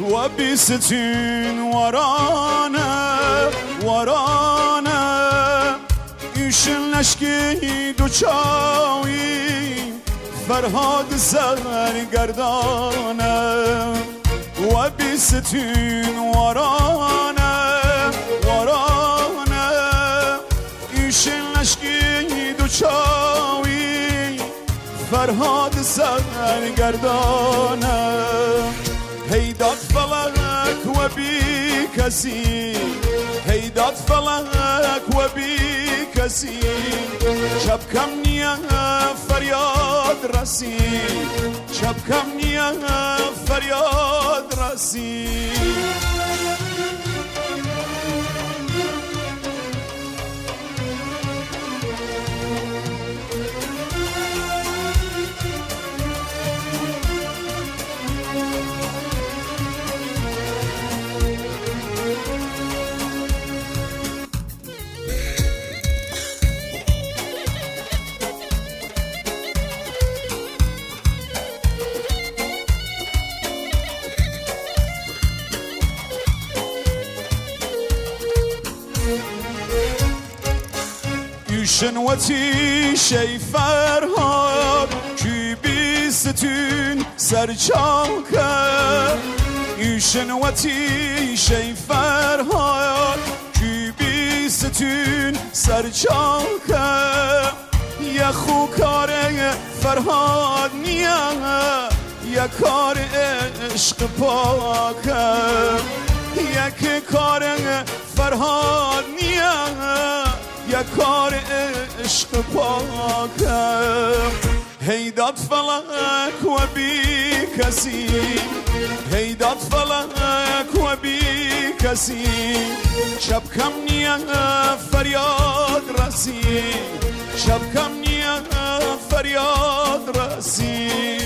و بیستین ورانه ایشن لشکی دوچاوی فرهاد سرگردانه و بیستین ورانه ایشن لشکی دوچاوی فرهاد سرگردانه هیداد فلک و بی کسی هیداد فلک و بی کسی شب کم نیه فریاد رسی شب کم نیه فریاد رسی شنوتی شی فرهاد کی بیستون سرچاکه شنوتی شی فرهاد کی بیستون سرچاکه یا خو کار فرهاد نیه یا کار عشق پاکه یک کار فرهاد نیه یا کار عشق پاکم هیداد فلک و بی کسی هیداد فلک و بی کسی شب کم نیه فریاد رسی شب کم نیه فریاد رسی